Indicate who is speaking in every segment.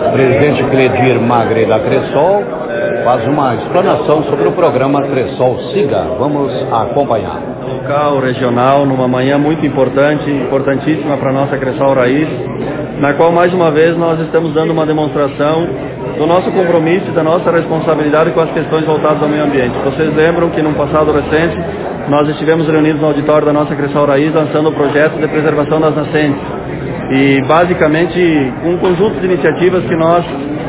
Speaker 1: presidente Cledir Magre da Cressol faz uma explanação sobre o programa Cressol Siga. Vamos acompanhar.
Speaker 2: Local, regional, numa manhã muito importantíssima para a nossa Cressol Raiz, na qual mais uma vez nós estamos dando uma demonstração do nosso compromisso e da nossa responsabilidade com as questões voltadas ao meio ambiente. Vocês lembram que num passado recente nós estivemos reunidos no auditório da nossa Cressol Raiz lançando o projeto de preservação das nascentes e basicamente um conjunto de iniciativas que nós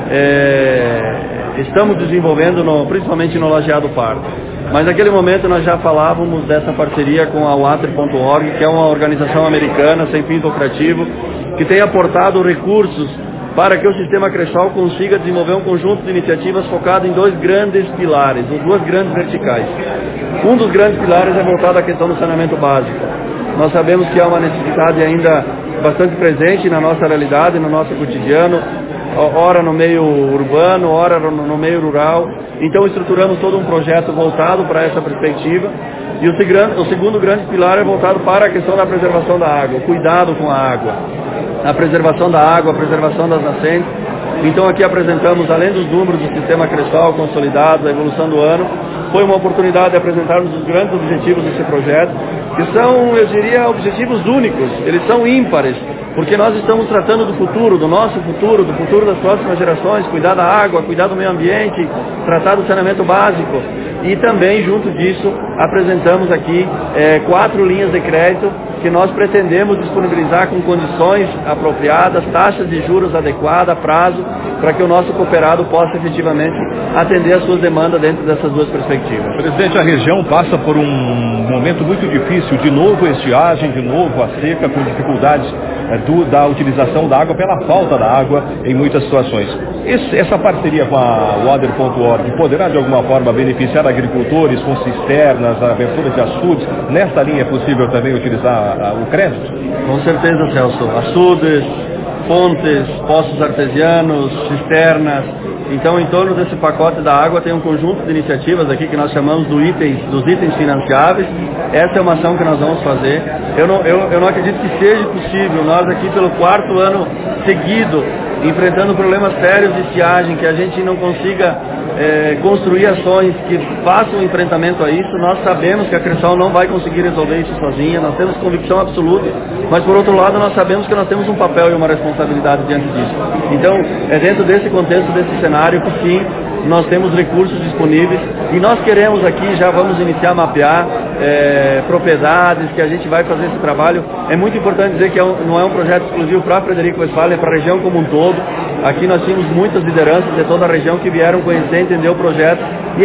Speaker 2: estamos desenvolvendo principalmente no Lajeado Parque. Mas naquele momento nós já falávamos dessa parceria com a Water.org, que é uma organização americana sem fins lucrativos, que tem aportado recursos para que o sistema Cressol consiga desenvolver um conjunto de iniciativas focado em dois grandes pilares, ou duas grandes verticais. Um dos grandes pilares é voltado à questão do saneamento básico. Nós sabemos que há uma necessidade ainda bastante presente na nossa realidade, no nosso cotidiano, ora no meio urbano, ora no meio rural. Então estruturamos todo um projeto voltado para essa perspectiva. E o segundo grande pilar é voltado para a questão da preservação da água, o cuidado com a água, a preservação da água, a preservação das nascentes. Então aqui apresentamos, além dos números do sistema Cressol consolidados, a evolução do ano, foi uma oportunidade de apresentarmos os grandes objetivos desse projeto, que são, eu diria, objetivos únicos, eles são ímpares, porque nós estamos tratando do futuro, do nosso futuro, do futuro das próximas gerações, cuidar da água, cuidar do meio ambiente, tratar do saneamento básico. E também, junto disso, apresentamos aqui 4 linhas de crédito que nós pretendemos disponibilizar com condições apropriadas, taxas de juros adequadas, prazo, para que o nosso cooperado possa efetivamente atender às suas demandas dentro dessas duas perspectivas.
Speaker 1: Presidente, a região passa por um momento muito difícil, de novo a estiagem, de novo a seca, com dificuldades da utilização da água, pela falta da água em muitas situações. Essa parceria com a Water.org poderá de alguma forma beneficiar agricultores com cisternas, abertura de açudes? Nesta linha é possível também utilizar o crédito?
Speaker 2: Com certeza, Celso. Açudes, fontes, poços artesianos, cisternas. Então, em torno desse pacote da água tem um conjunto de iniciativas aqui que nós chamamos dos itens financiáveis. Essa é uma ação que nós vamos fazer. Eu não acredito que seja possível, nós aqui pelo 4º ano seguido, enfrentando problemas sérios de estiagem, que a gente não consiga construir ações que façam um enfrentamento a isso. Nós sabemos que a Cressol não vai conseguir resolver isso sozinha, nós temos convicção absoluta, mas por outro lado nós sabemos que nós temos um papel e uma responsabilidade diante disso. Então é dentro desse contexto, desse cenário, que sim, nós temos recursos disponíveis e nós queremos aqui, já vamos iniciar a mapear propriedades, que a gente vai fazer esse trabalho. É muito importante dizer que não é um projeto exclusivo para Frederico Westphalen, é para a região como um todo. Aqui nós tínhamos muitas lideranças de toda a região que vieram conhecer, entender o projeto, e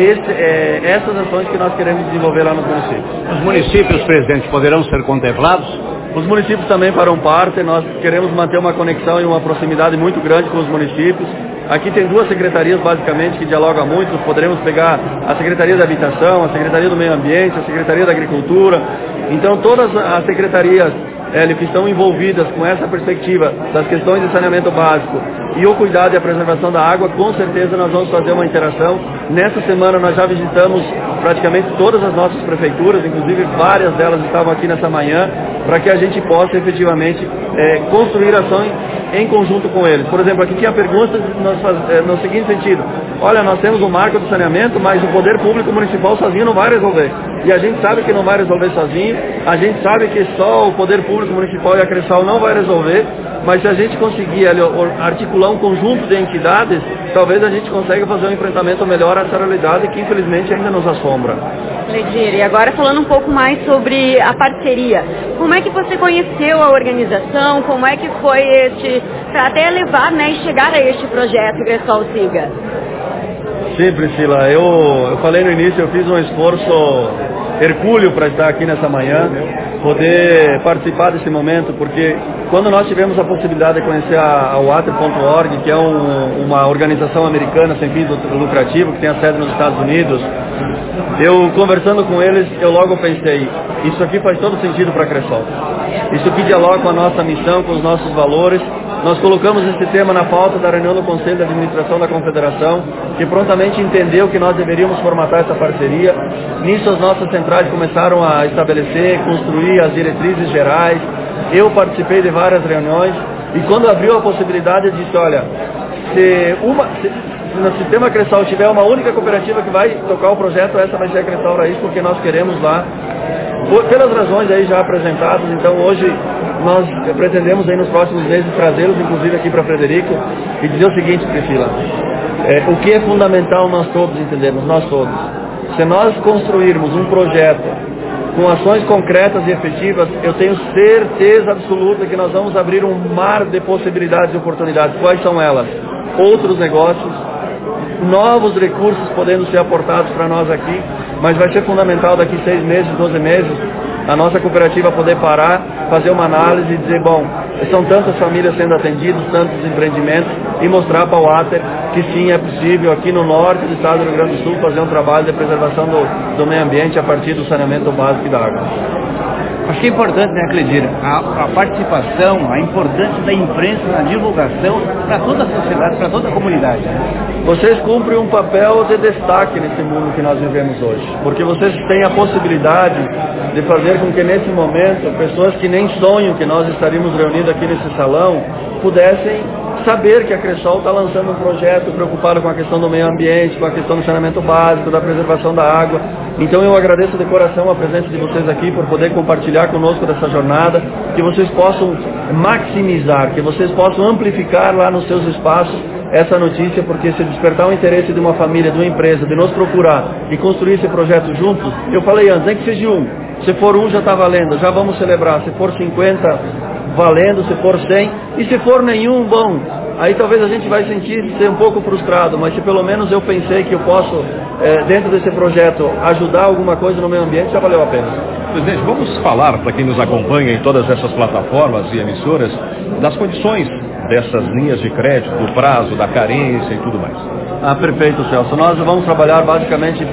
Speaker 2: essas ações que nós queremos desenvolver lá nos municípios.
Speaker 1: Os municípios, presidente, poderão ser contemplados?
Speaker 2: Os municípios também farão parte, nós queremos manter uma conexão e uma proximidade muito grande com os municípios. Aqui tem 2 secretarias basicamente que dialogam muito, nós poderemos pegar a Secretaria da Habitação, a Secretaria do Meio Ambiente, a Secretaria da Agricultura. Então todas as secretarias que estão envolvidas com essa perspectiva das questões de saneamento básico e o cuidado e a preservação da água, com certeza nós vamos fazer uma interação. Nessa semana nós já visitamos praticamente todas as nossas prefeituras, inclusive várias delas estavam aqui nessa manhã, para que a gente possa efetivamente construir ações em conjunto com eles. Por exemplo, aqui tinha perguntas no seguinte sentido: olha, nós temos um marco de saneamento, mas o poder público municipal sozinho não vai resolver. E a gente sabe que não vai resolver sozinho, a gente sabe que só o poder público municipal e a Cressol não vai resolver, mas se a gente conseguir articular um conjunto de entidades, talvez a gente consiga fazer um enfrentamento melhor a essa realidade que infelizmente ainda nos assombra.
Speaker 3: Cledir, e agora falando um pouco mais sobre a parceria, como é que você conheceu a organização, como é que foi para até levar, e chegar a este projeto Cressol Siga?
Speaker 2: Sim, Priscila, eu falei no início, eu fiz um esforço hercúleo para estar aqui nessa manhã, poder participar desse momento, porque quando nós tivemos a possibilidade de conhecer a Water.org, que é uma organização americana sem fins lucrativos, que tem a sede nos Estados Unidos, eu conversando com eles, eu logo pensei, isso aqui faz todo sentido para a Cressol. Isso aqui dialoga com a nossa missão, com os nossos valores. Nós colocamos esse tema na pauta da reunião do Conselho de Administração da Confederação, que prontamente entendeu que nós deveríamos formatar essa parceria. Nisso as nossas centrais começaram a estabelecer, construir as diretrizes gerais. Eu participei de várias reuniões e quando abriu a possibilidade eu disse, olha, se no sistema Cressol tiver uma única cooperativa que vai tocar o projeto, essa vai ser a Cressol Raiz, porque nós queremos lá, pelas razões aí já apresentadas. Então hoje nós pretendemos aí nos próximos meses trazê-los, inclusive aqui para Frederico, e dizer o seguinte, Priscila, o que é fundamental nós todos entendermos, nós todos, se nós construirmos um projeto com ações concretas e efetivas, eu tenho certeza absoluta que nós vamos abrir um mar de possibilidades e oportunidades. Quais são elas? Outros negócios, novos recursos podendo ser aportados para nós aqui, mas vai ser fundamental daqui 6 meses, 12 meses, a nossa cooperativa poder parar, fazer uma análise e dizer, bom, são tantas famílias sendo atendidas, tantos empreendimentos, e mostrar para o Water que sim, é possível aqui no norte do estado do Rio Grande do Sul fazer um trabalho de preservação do meio ambiente a partir do saneamento básico da água.
Speaker 4: Acho que é importante, né, Cledir, a participação, a importância da imprensa na divulgação para toda a sociedade, para toda a comunidade.
Speaker 2: Vocês cumprem um papel de destaque nesse mundo que nós vivemos hoje, porque vocês têm a possibilidade de fazer com que nesse momento pessoas que nem sonham que nós estaríamos reunidos aqui nesse salão pudessem saber que a Cressol está lançando um projeto preocupado com a questão do meio ambiente, com a questão do saneamento básico, da preservação da água. Então eu agradeço de coração a presença de vocês aqui por poder compartilhar conosco dessa jornada, que vocês possam maximizar, que vocês possam amplificar lá nos seus espaços essa notícia, porque se despertar o interesse de uma família, de uma empresa, de nos procurar e construir esse projeto juntos, eu falei antes, nem que seja um. Se for um já está valendo, já vamos celebrar. Se for 50, valendo, se for 100, e se for nenhum, bom, aí talvez a gente vai ser um pouco frustrado, mas se pelo menos eu pensei que eu posso, dentro desse projeto, ajudar alguma coisa no meio ambiente, já valeu a pena.
Speaker 1: Presidente, vamos falar para quem nos acompanha em todas essas plataformas e emissoras das condições dessas linhas de crédito, do prazo, da carência e tudo mais.
Speaker 2: Perfeito, Celso. Nós vamos trabalhar basicamente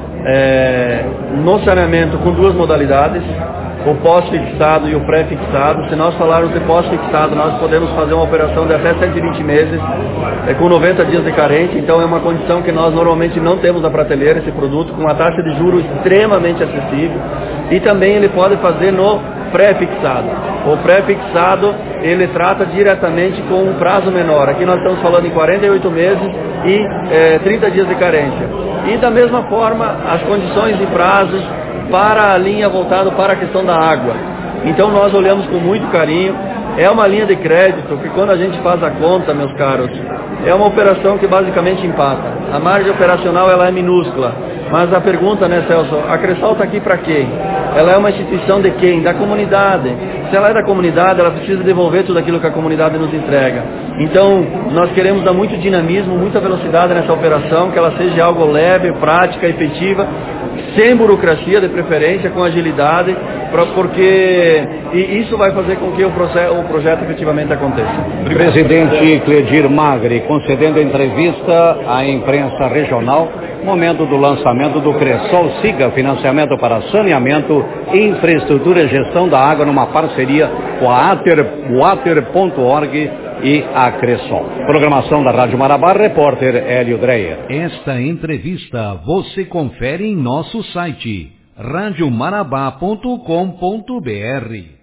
Speaker 2: no saneamento com 2 modalidades, o pós-fixado e o pré-fixado. Se nós falarmos de pós-fixado, nós podemos fazer uma operação de até 120 meses, com 90 dias de carência. Então é uma condição que nós normalmente não temos na prateleira, esse produto, com uma taxa de juros extremamente acessível. E também ele pode fazer no pré-fixado. O pré-fixado, ele trata diretamente com um prazo menor. Aqui nós estamos falando em 48 meses e 30 dias de carência. E da mesma forma, as condições e prazos para a linha voltada para a questão da água. Então nós olhamos com muito carinho. É uma linha de crédito que, quando a gente faz a conta, meus caros, é uma operação que basicamente empata. A margem operacional ela é minúscula. Mas a pergunta, né, Celso, a Cressol está aqui para quem? Ela é uma instituição de quem? Da comunidade. Se ela é da comunidade, ela precisa devolver tudo aquilo que a comunidade nos entrega. Então, nós queremos dar muito dinamismo, muita velocidade nessa operação, que ela seja algo leve, prática, efetiva, sem burocracia, de preferência, com agilidade, porque isso vai fazer com que o projeto efetivamente aconteça.
Speaker 5: Presidente Cledir Magri, concedendo entrevista à imprensa regional, momento do lançamento do Cressol Siga, financiamento para saneamento, infraestrutura e gestão da água, numa parceria com a Water.org e a Cressol. Programação da Rádio Marabá, repórter Hélio Dreyer.
Speaker 6: Esta entrevista você confere em nosso site radiomarabá.com.br.